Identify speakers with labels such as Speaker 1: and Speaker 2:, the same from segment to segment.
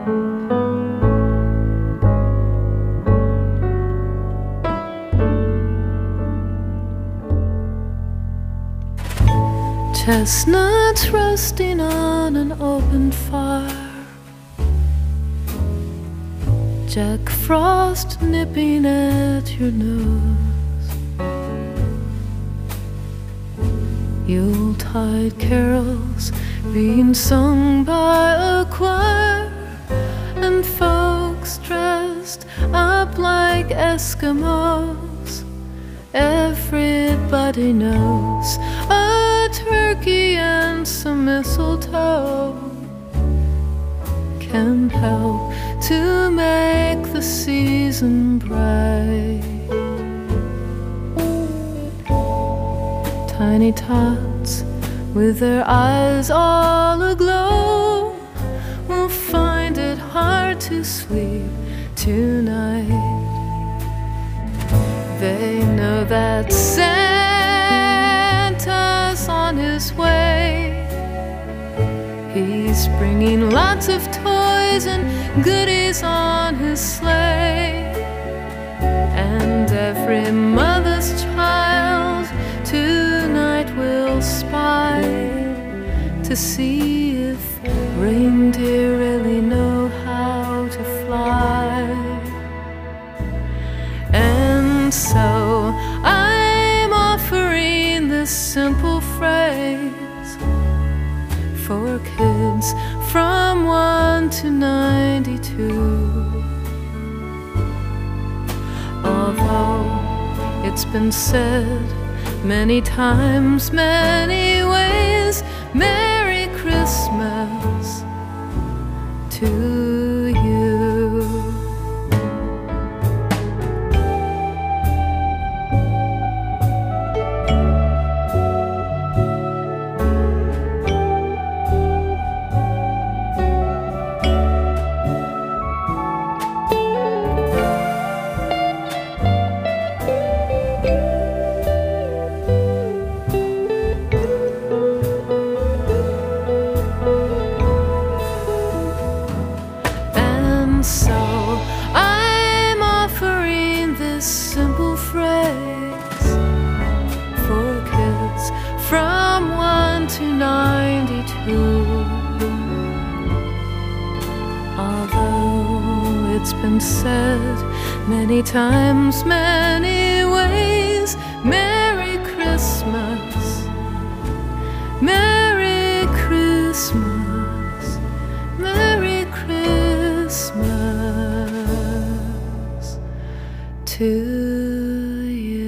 Speaker 1: Chestnuts roasting on an open fire, Jack Frost nipping at your nose, Yuletide carols being sung by a choir, and folks dressed up like Eskimos. Everybody knows a turkey and some mistletoe can help to make the season bright. Tiny tots with their eyes all aglow will find it hard to sleep tonight. They know that Santa's on his way. He's bringing lots of toys and goodies on his sleigh. And every mother's child tonight will spy to see if reindeer really know how to fly. And so I'm offering this simple phrase for kids from 1 to 92. Although it's been said many times, many ways, Merry Christmas to you. So I'm offering this simple phrase for kids from 1 to 92. Although it's been said many times, many ways, Merry Christmas, Merry Christmas, Merry Christmas to you.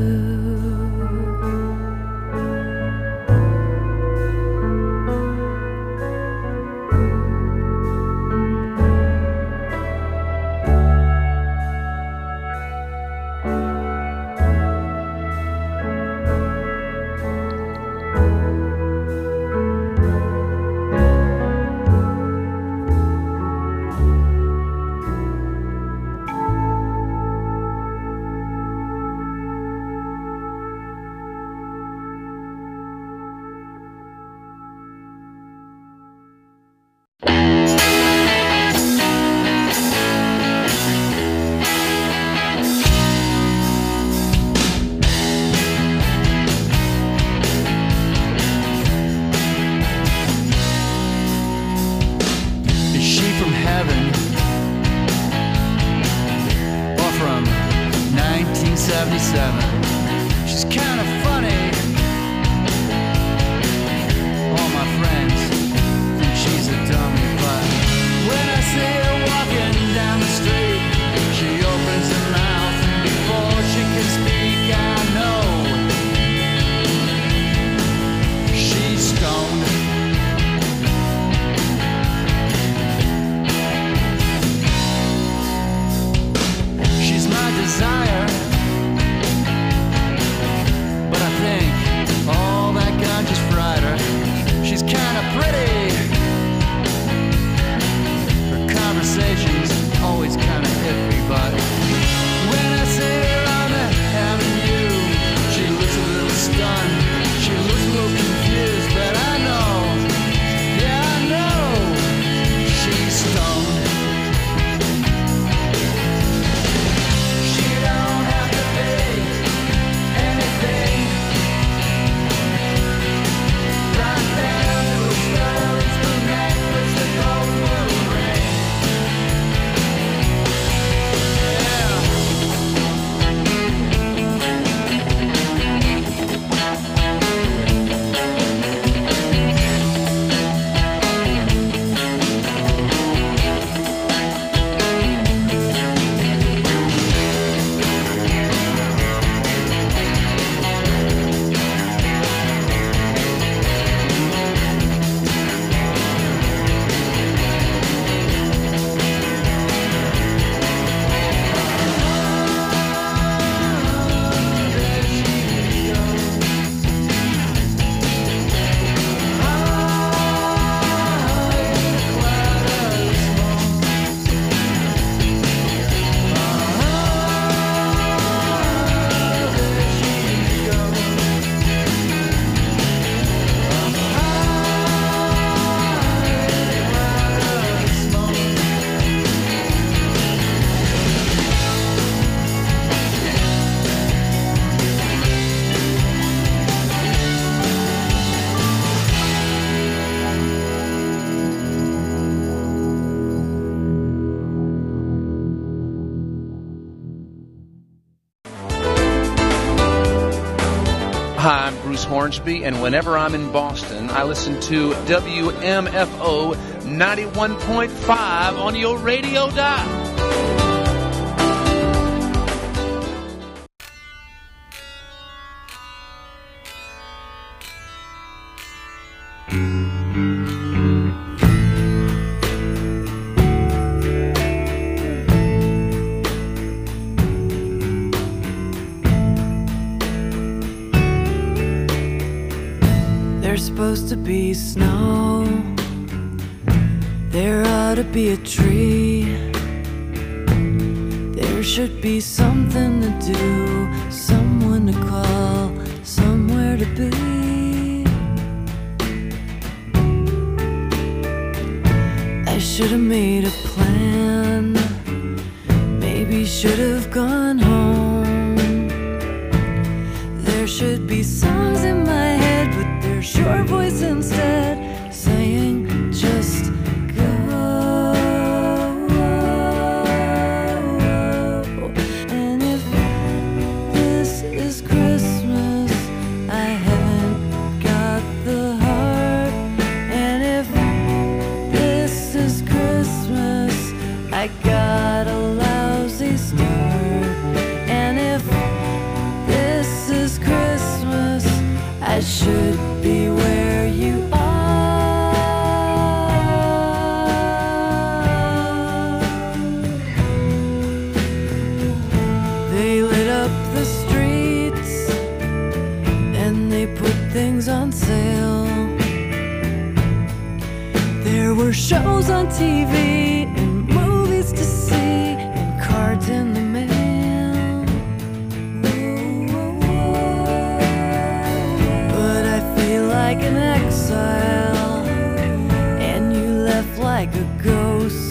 Speaker 2: From heaven or from 1977. She's kind of funny. All my friends think she's a dummy, but when I see her walking down the street, she opens her mouth and before she can speak, I know she's stoned. Desire,
Speaker 3: West Hornsby, and whenever I'm in Boston, I listen to WMFO 91.5 on your radio dial.
Speaker 1: There's supposed to be snow. There ought to be a tree. There should be something to do, someone to call, somewhere to be. I should have made a plan. Maybe should have gone home. There should be songs in my head, but there's your voice instead, saying just go. And if this is Christmas, I haven't got the heart. And if this is Christmas, I got a lousy start. And if this is Christmas, I should be where you are. They lit up the streets and they put things on sale. There were shows on TV and movies to see and cards in the mail. Like an exile, and you left like a ghost.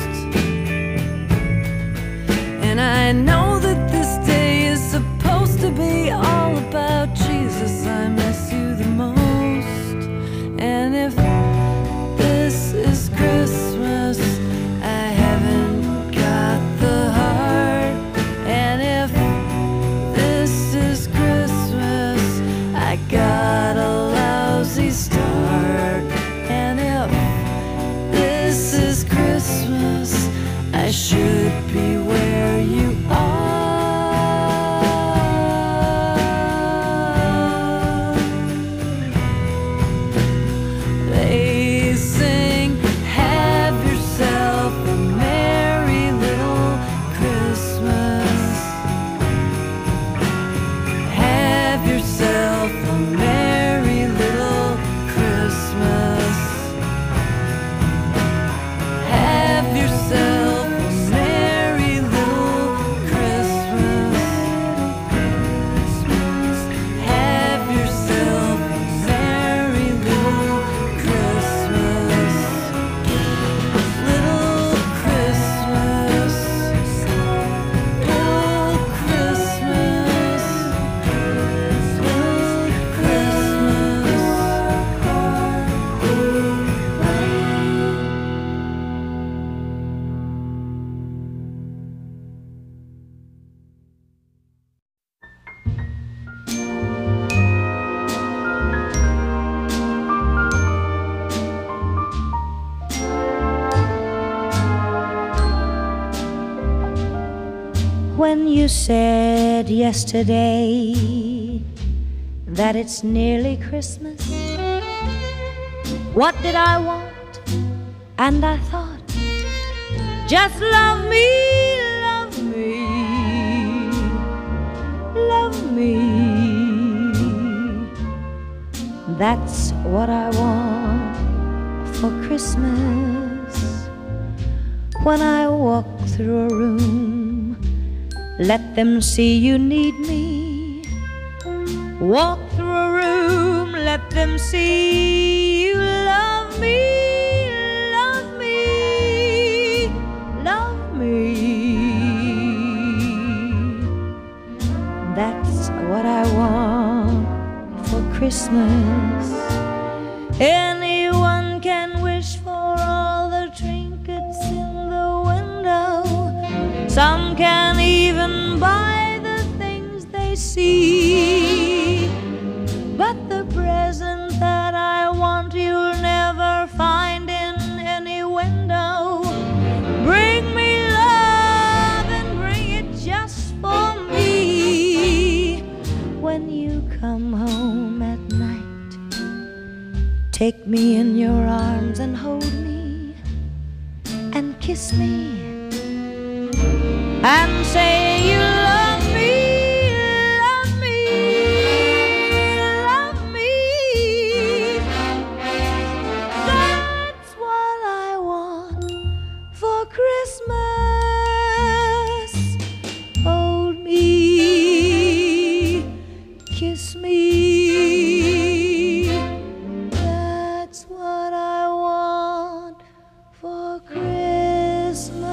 Speaker 1: And I know that this day is supposed to be all about Jesus. I miss you the most. And if this is Christmas, I haven't got the heart. And if this is Christmas, I got a start. And if this is Christmas, I should be where you are. They sing, have yourself a merry little Christmas. Have yourself a merry little Christmas. Have yourself a merry little Christmas. Have yourself a merry little Christmas. Little Christmas. Little Christmas. Little Christmas.
Speaker 4: When you said yesterday that it's nearly Christmas, what did I want? And I thought, just love me, love me, love me. That's what I want for Christmas. When I walk through a room, let them see you need me. Walk through a room, let them see you love me, love me, love me. That's what I want for Christmas. Anyone can wish for all the trinkets in the window. Some can even buy the things they see. But the bread and hold me and kiss me and say you love me, love me, love me. That's what I want for Christmas. Hold me, kiss me. That's what I want for Christmas.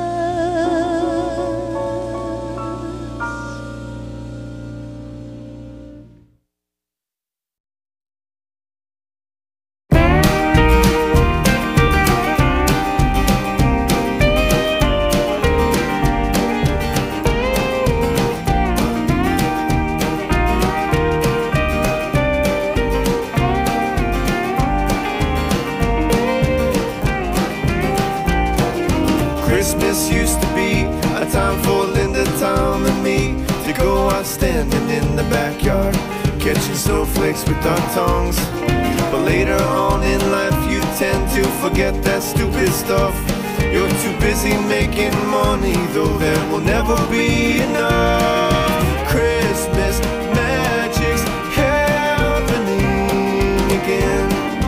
Speaker 5: Christmas used to be a time for Linda, Tom, and me to go out standing in the backyard, catching snowflakes with our tongues. But later on in life you tend to forget that stupid stuff. You're too busy making money, though there will never be enough. Christmas magic's happening again,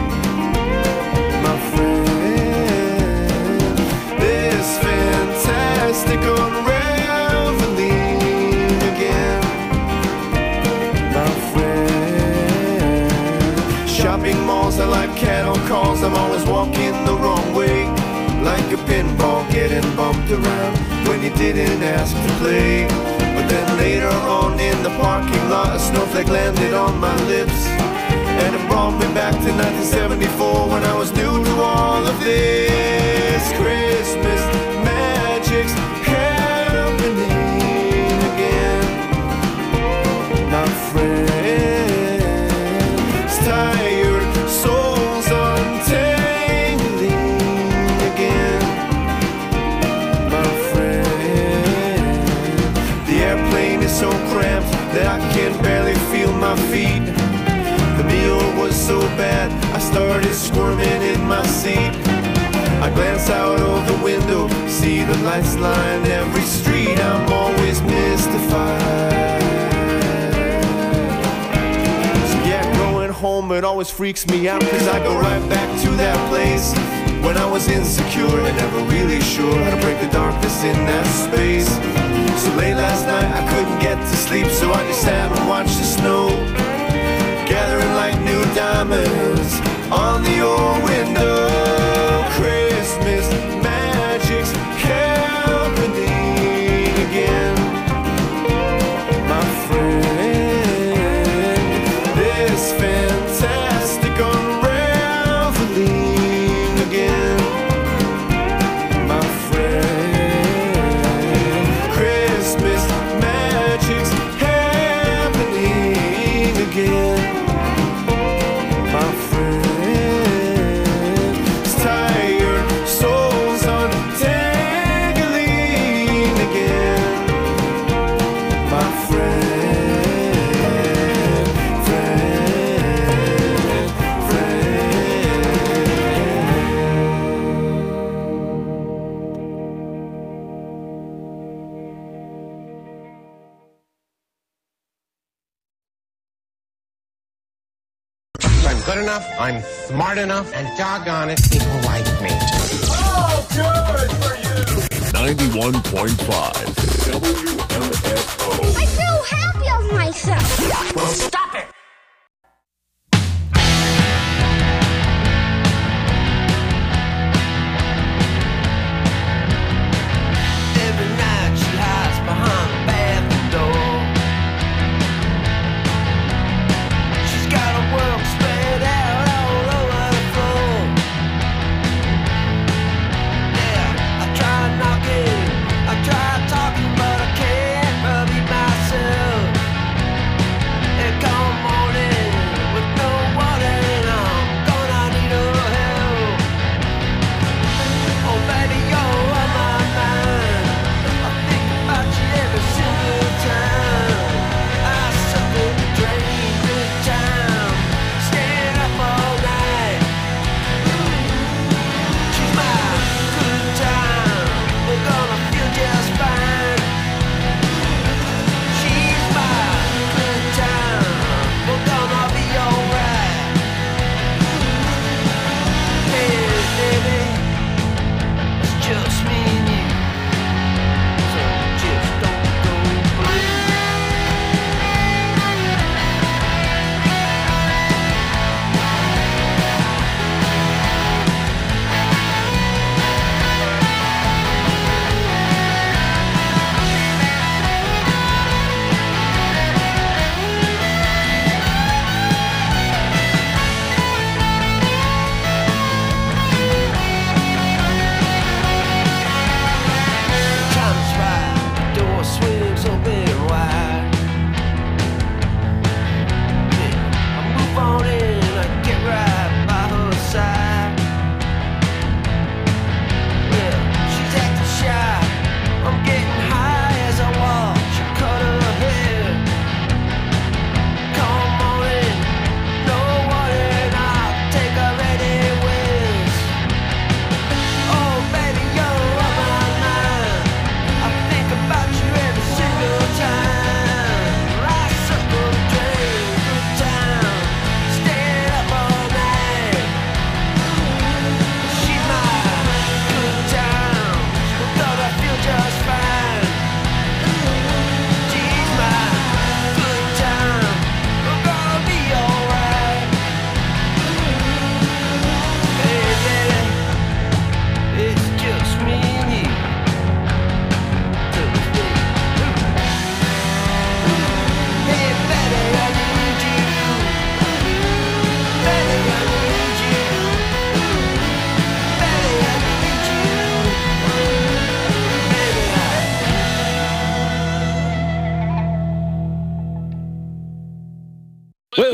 Speaker 5: my friend. This fantastic unraveling again, my friend. Shopping malls are like cattle calls. I'm always walking the wrong way, like a pinball getting bumped around when you didn't ask to play. But then later on in the parking lot, a snowflake landed on my lips, and it brought me back to 1974 when I was new to all of this. Christmas magic's happening again, my friends. Tired souls untangling again, my friend. The airplane is so cramped that I can barely feel my feet. The meal was so bad I started squirming in my seat. I glance out of the window, see the lights line every street. I'm always mystified. So yeah, going home, it always freaks me out, cause I go right back to that place when I was insecure and never really sure how to break the darkness in that space. So late last night I couldn't get to sleep, so I just sat and watched the snow gathering like new diamonds on the old window. Christmas magic's happening again, my friend. This fantastic unraveling again, my friend. Christmas magic's happening again, my friend. Tired souls untangling again, my friend, friend, friend.
Speaker 6: I'm good enough, I'm smart enough, and doggone it, people like me.
Speaker 7: 91.5 WMFO.
Speaker 8: I feel happy of myself.
Speaker 6: Well, stop it!
Speaker 2: Every night she hides behind the bathroom door. She's got her work spread out all over the floor. Yeah, I try knocking, I try talking, but I can't repeat myself. And come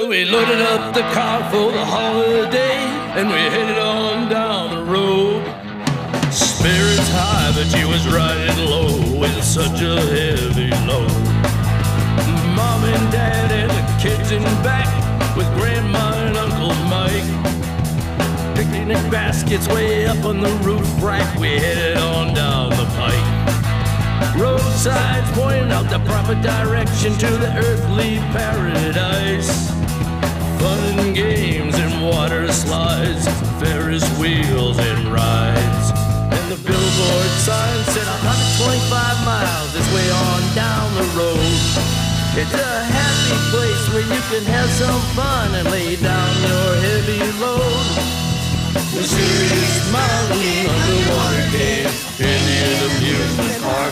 Speaker 9: Well, we loaded up the car for the holiday, and we headed on down the road. Spirits high, but she was riding low with such a heavy load. Mom and Dad and the kids in back with Grandma and Uncle Mike. Picnic baskets way up on the roof rack, we headed on down the pike. Roadsides pointing out the proper direction to the earthly paradise. Fun and games and water slides, Ferris wheels and rides. And the billboard sign said 125 miles this way on down the road. It's a happy place where you can have some fun and lay down your heavy load. Mysterious mountain underwater cave, Indian amusement park.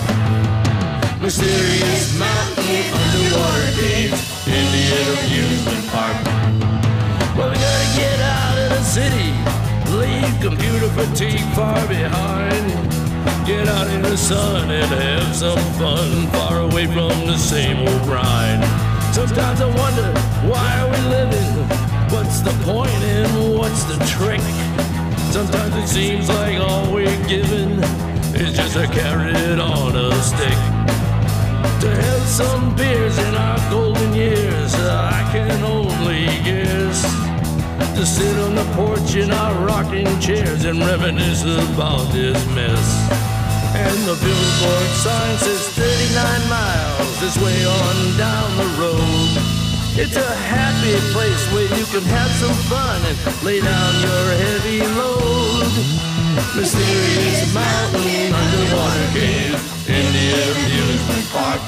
Speaker 9: Mysterious mountain underwater cave, Indian amusement park. Well, we gotta get out of the city, leave computer fatigue far behind. Get out in the sun and have some fun, far away from the same old grind. Sometimes I wonder, why are we living? What's the point and what's the trick? Sometimes it seems like all we're given is just a carrot on a stick. To have some beers in our golden years, I can only guess. To sit on the porch in our rocking chairs and reminisce about this mess. And the billboard sign says 39 miles this way on down the road. It's a happy place where you can have some fun and lay down your heavy load. Mysterious mountain underwater cave, Indian amusement park.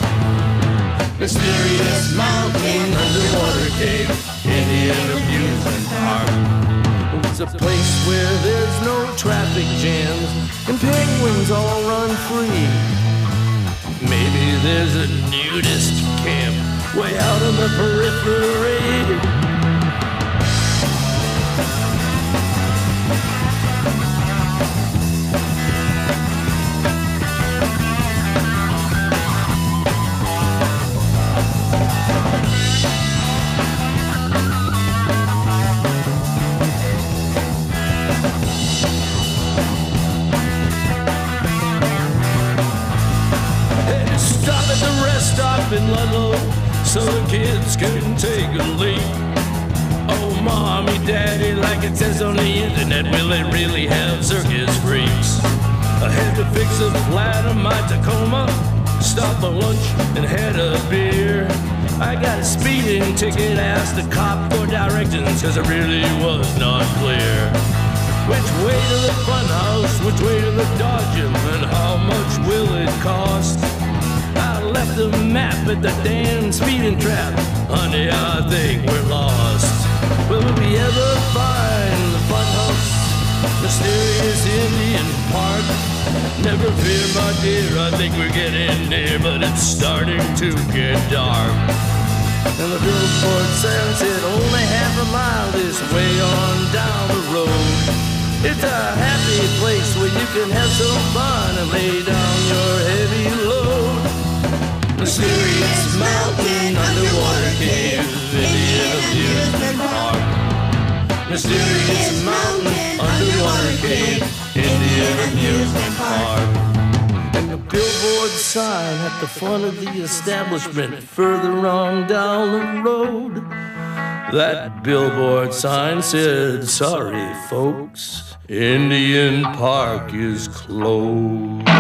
Speaker 9: Mysterious mountain underwater cave, Indian amusement park. It's a place where there's no traffic jams and penguins all run free. Maybe there's a nudist camp way out on the periphery. Stop in Ludlow so the kids can take a leak. Oh, mommy, daddy, like it says on the internet, will it really have circus freaks? I had to fix a flat on my Tacoma, stop for lunch and had a beer. I got a speeding ticket, asked the cop for directions, cause it really was not clear. Which way to the funhouse, which way to the Dodge Gym, and how much will it cost? I left the map at the damn speeding trap. Honey, I think we're lost. Will we ever find the funhouse, mysterious Indian park? Never fear, my dear, I think we're getting near, but it's starting to get dark. And the billboard sign said only half a mile this way on down the road. It's a happy place where you can have some fun and lay down your heavy load. Mysterious mountain underwater cave, Indian amusement park. Mysterious mountain underwater cave, Indian amusement park. And the billboard sign at the front of the establishment further on down the road. That billboard sign said, sorry folks, Indian Park is closed.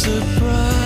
Speaker 2: surprise.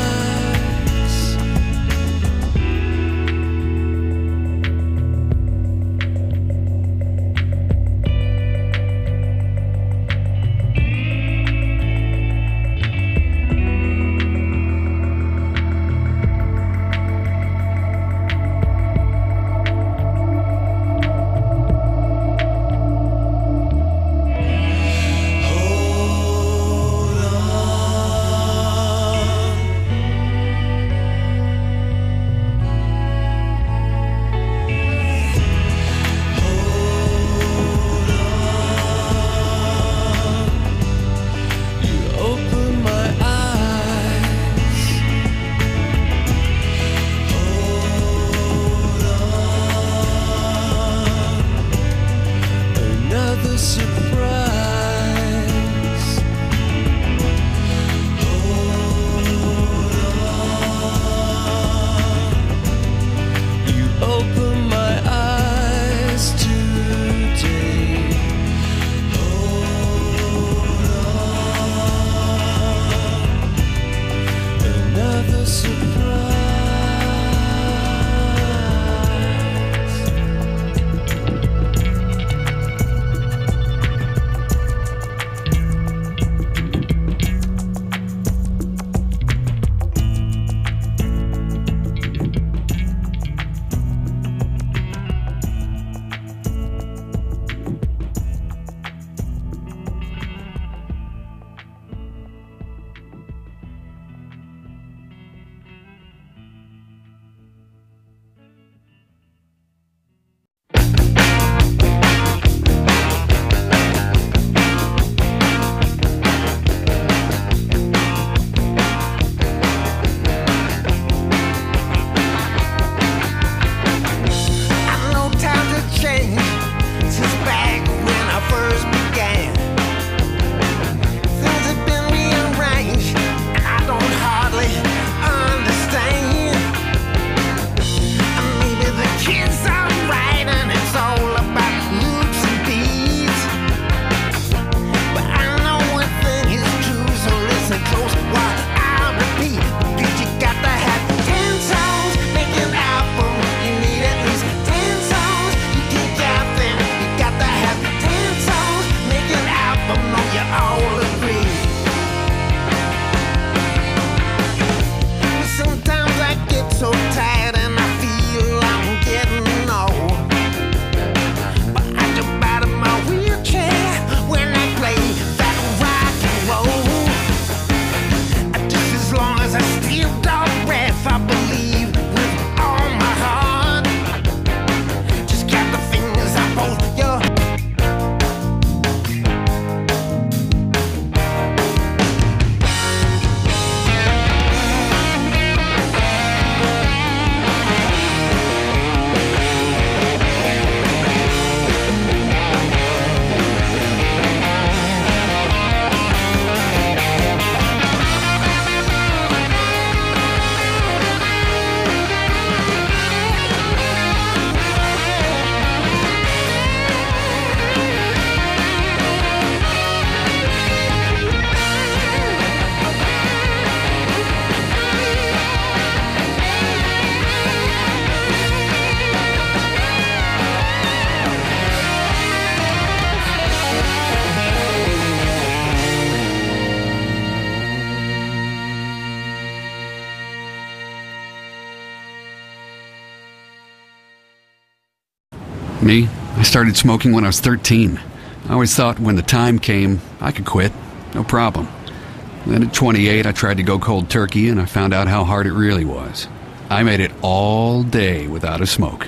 Speaker 10: Me? I started smoking when I was 13. I always thought when the time came, I could quit. No problem. Then at 28, I tried to go cold turkey, and I found out how hard it really was. I made it all day without a smoke.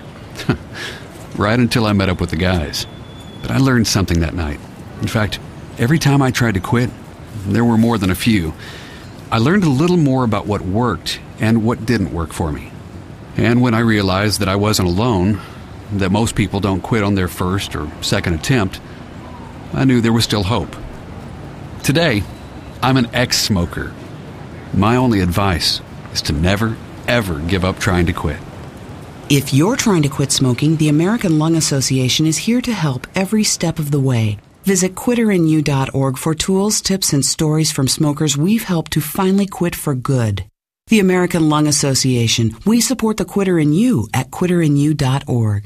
Speaker 10: Right until I met up with the guys. But I learned something that night. In fact, every time I tried to quit, there were more than a few, I learned a little more about what worked and what didn't work for me. And when I realized that I wasn't alone, that most people don't quit on their first or second attempt, I knew there was still hope. Today, I'm an ex-smoker. My only advice is to never, ever give up trying to quit.
Speaker 11: If you're trying to quit smoking, the American Lung Association is here to help every step of the way. Visit quitterinyou.org for tools, tips, and stories from smokers we've helped to finally quit for good. The American Lung Association. We support the quitter in you at quitterinyou.org.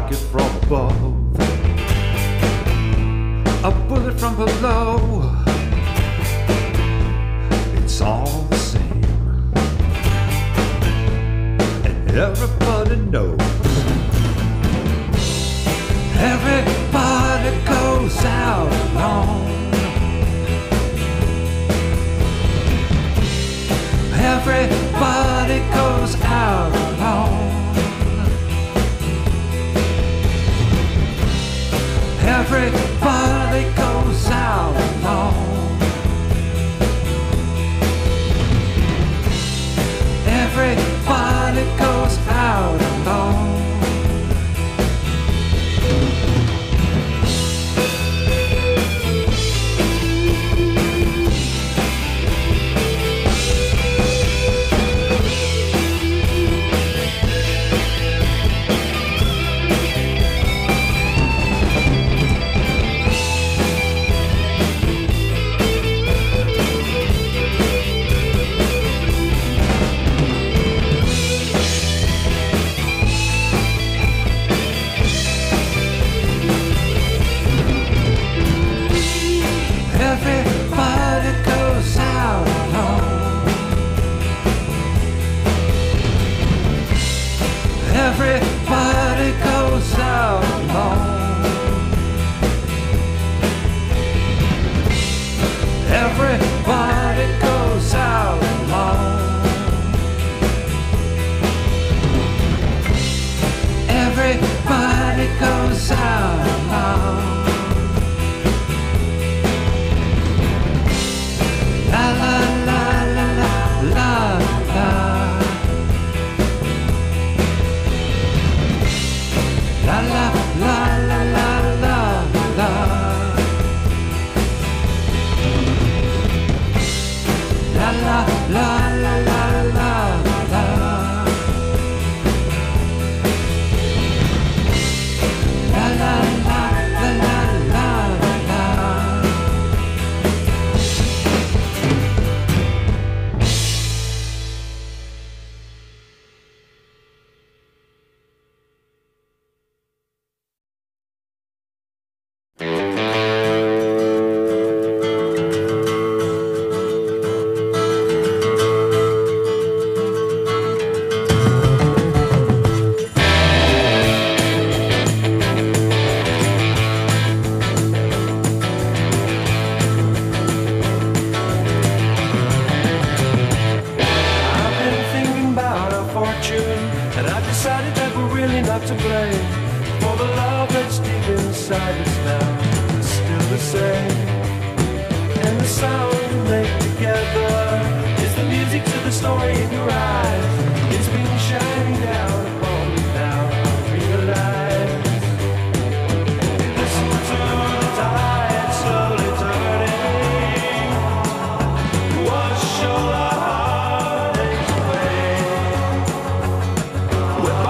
Speaker 12: strike it from above, a bullet from below. It's all the same, and everybody knows. Everybody goes out alone. Everybody goes out alone. Everybody goes out alone. Everybody goes out alone. Everybody goes out alone. Everybody goes out alone. Everybody goes out alone. La la la la la la la. La la la la la la la. La la la la la la la. La la la la la la la. To blame for the love that's deep inside us now. It's still the same, and the sound we make together is the music to the story in your eyes. It's been shining down upon me now. I realize. Listen to the tide slowly turning. Wash all our heartaches away. We're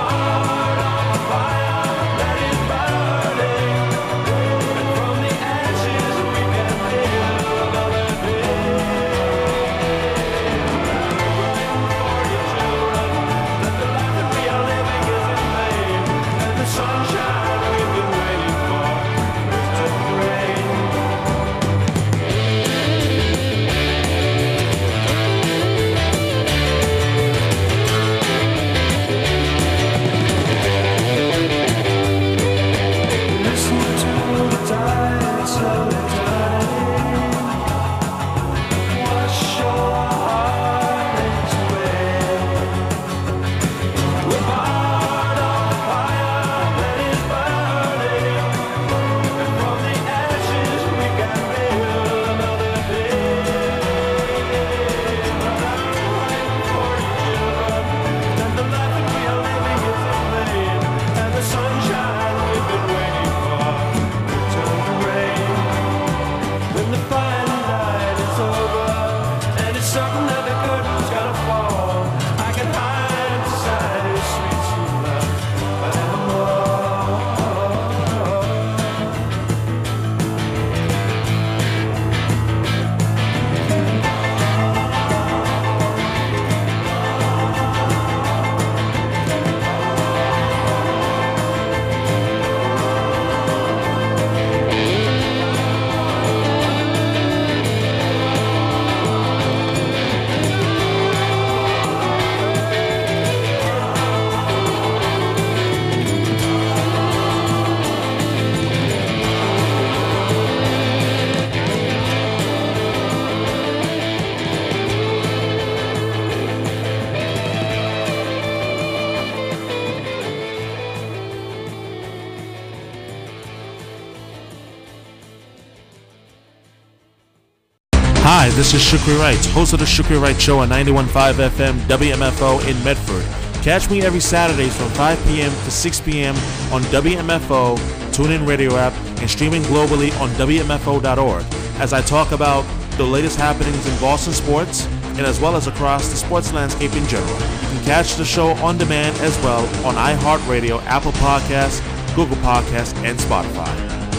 Speaker 13: Hi, this is Shukri Wright, host of the Shukri Wright Show on 91.5 FM WMFO in Medford. Catch me every Saturdays from 5 p.m. to 6 p.m. on WMFO, TuneIn Radio app, and streaming globally on WMFO.org as I talk about the latest happenings in Boston sports and as well as across the sports landscape in general. You can catch the show on demand as well on iHeartRadio, Apple Podcasts, Google Podcasts, and Spotify.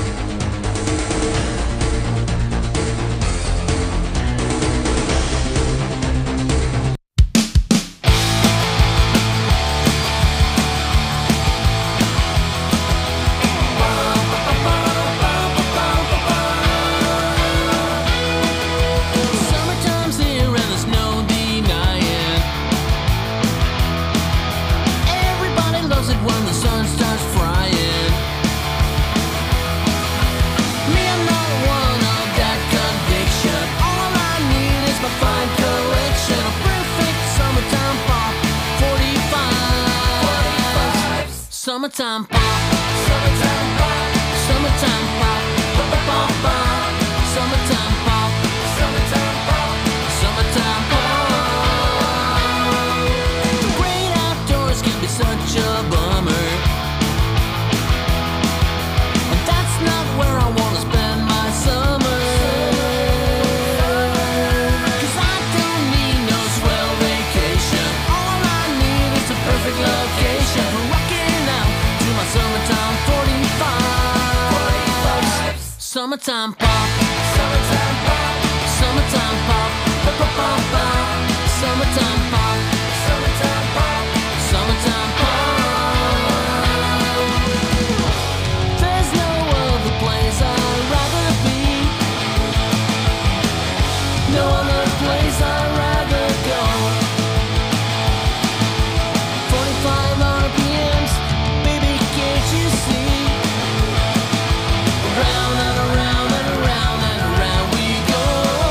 Speaker 14: Summertime pop, summertime pop, summertime pop, pop, pop, pop, summertime pop, summertime pop, summertime pop. The great outdoors can be such a bummer, and that's not where I want to spend my summer. 'Cause I don't need no swell vacation. All I need is a perfect location for rocking out to my summertime 45. Summertime pop, summertime pop, summertime pop, pop, pop, pop, pop. Summertime pop, summertime pop, summertime pop. There's no other place I'd rather be, no other place I'd rather go. 45 RPMs, baby, can't you see? Round and around and around and around we go.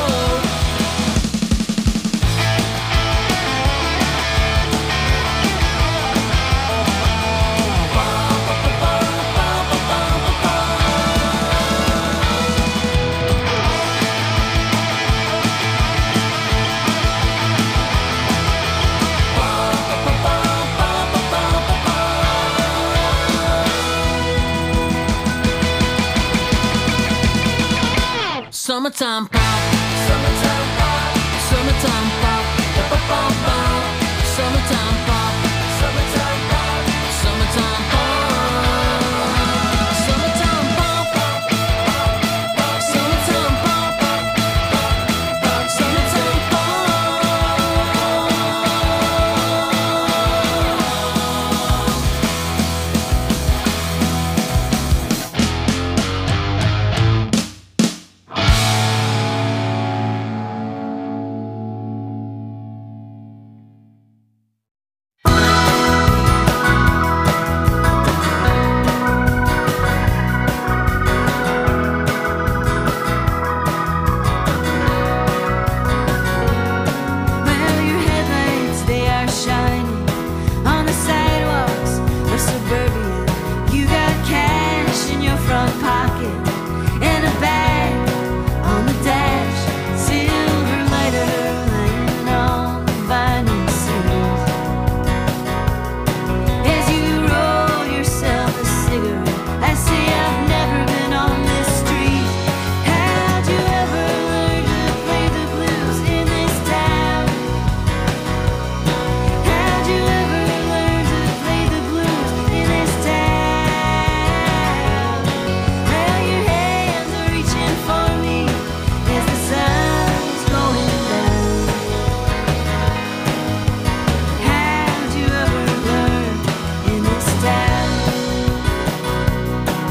Speaker 14: Summertime pop, summertime pop, summertime pop, pop, pop, pop, pop. Summertime pop, summertime pop, summertime pop. Summertime pop, summertime pop, summertime
Speaker 1: Well, your headlights, they are shining on the sidewalks of suburbia. You got cash in your front pocket and a bag on the dash. Silver lighter laying on the vinyl seals. As you roll yourself a cigarette, I say I've never been on this street. How'd you ever learn to play the blues in this town? How'd you ever learn to play the blues in this town? Well, your hands are reaching for me as the sun's going down. How'd you ever learn in this town?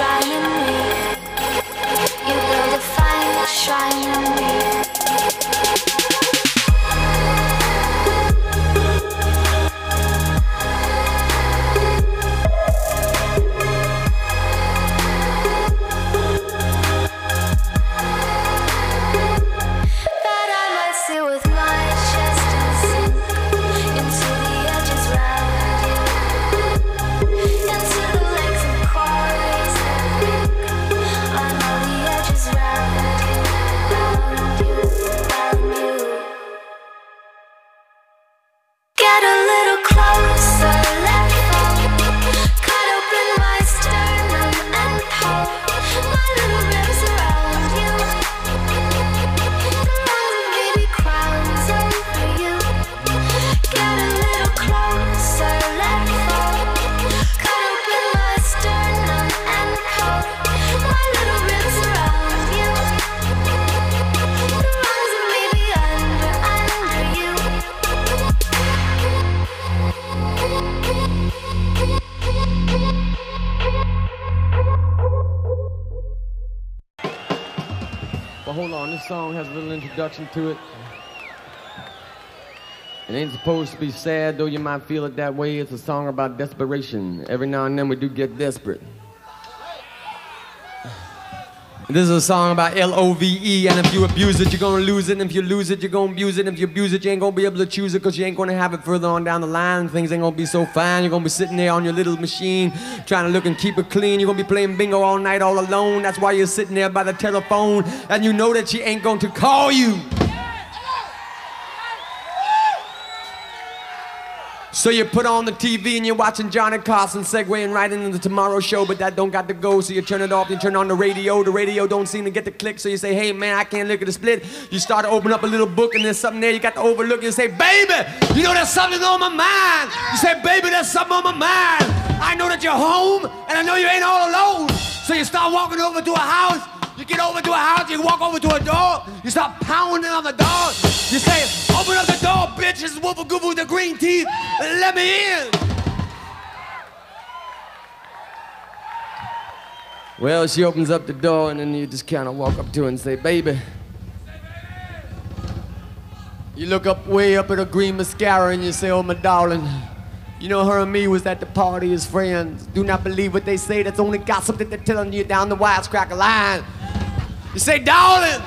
Speaker 15: shrine in me. You build a fine shrine in me.
Speaker 16: Song has a little introduction to it. It ain't supposed to be sad, though you might feel it that way. It's a song about desperation. Every now and then we do get desperate. This is a song about L-O-V-E, and if you abuse it, you're gonna lose it, and if you lose it, you're gonna abuse it, and if you abuse it, you ain't gonna be able to choose it, because you ain't gonna have it further on down the line. Things ain't gonna be so fine. You're gonna be sitting there on your little machine, trying to look and keep it clean. You're gonna be playing bingo all night all alone. That's why you're sitting there by the telephone, and you know that she ain't going to call you. So you put on the TV and you're watching Johnny Carson segueing right into the Tomorrow Show, but that don't got to go, so you turn it off, you turn on the radio don't seem to get the click, so you say, hey man, I can't look at the split. You start to open up a little book and there's something there you got to overlook, you say, baby, you know there's something on my mind. You say, baby, there's something on my mind. I know that you're home and I know you ain't all alone. So you start walking over to a house. You get over to a house, you walk over to a door, you start pounding on the door. You say, open up the door, bitch, this is Wolf Goof with the green teeth, let me in. Well, she opens up the door and then you just kind of walk up to her and say, baby. You look up way up at her green mascara and you say, oh my darling, you know her and me was at the party as friends. Do not believe what they say, that's only gossip that they're telling you down the wisecracker line. You say, darling.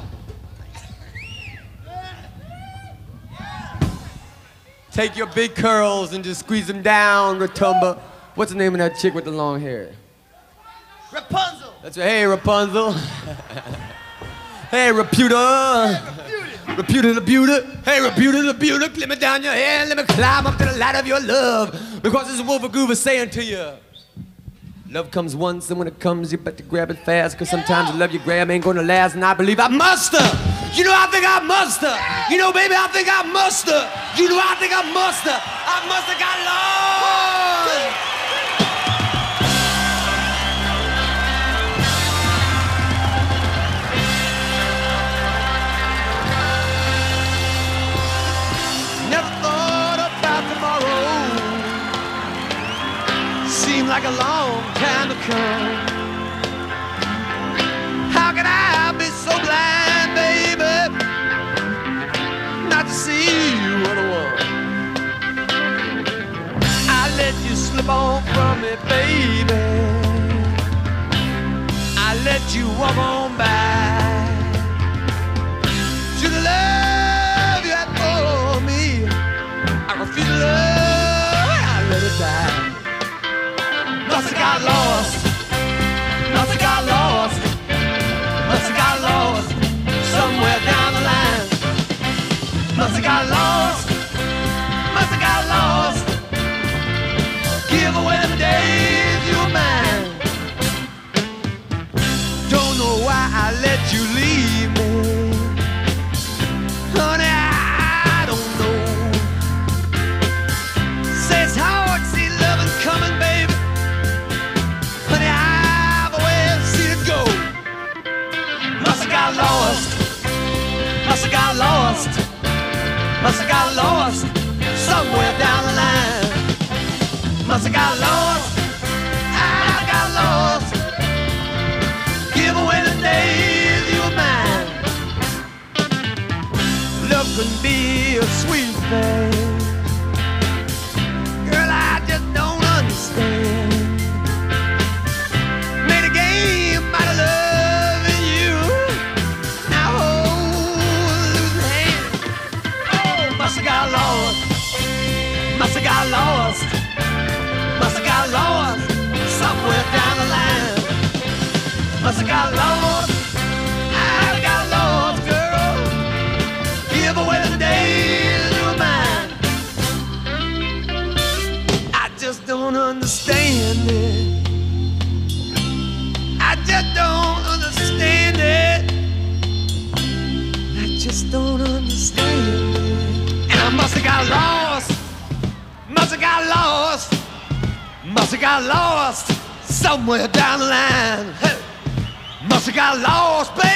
Speaker 16: Take your big curls and just squeeze them down, Rotumba. What's the name of that chick with the long hair?
Speaker 17: Rapunzel.
Speaker 16: That's right. Hey, Rapunzel. Hey, Reputa. Reputa the Beauty. Hey, Reputa the Beauty. Clip me down your hair and let me climb up to the ladder of your love. Because this is Wolf Goof saying to you. Love comes once, and when it comes, you better grab it fast, because sometimes the love you grab ain't gonna last, and I believe I muster. You know, I think I muster. You know, baby, I think I muster. You know, I think I muster. I must have got lost. Never thought about tomorrow. Seemed like a long time to come. How can I be so blind, baby, not to see what I want? I let you slip on from me, baby. I let you walk on by. To the love you had for me, I refuse to love, I let it die. Must have got lost. Must have got lost. Must have got lost somewhere down the line. Must have got lost. Must have got lost. Give away the days you were mine. Don't know why I let you leave me, honey. I don't know. Say it's hard to see loving coming, baby. Honey, I've always seen it go. Must have got lost. Must have got lost. Must have got lost somewhere down the line. Must have got lost. I got lost. couldn't be a sweet thing. Girl, I just don't understand. Made a game out of loving you. Now losing hand. Oh, must have got lost. Must have got lost. Must have got lost somewhere down the line. Must have got lost. I got lost, girl. Give away the days of mine. I just don't understand it. I just don't understand it. I just don't understand it. And I must have got lost. Must have got lost. Must have got lost somewhere down the line. Hey. Must have got lost, baby.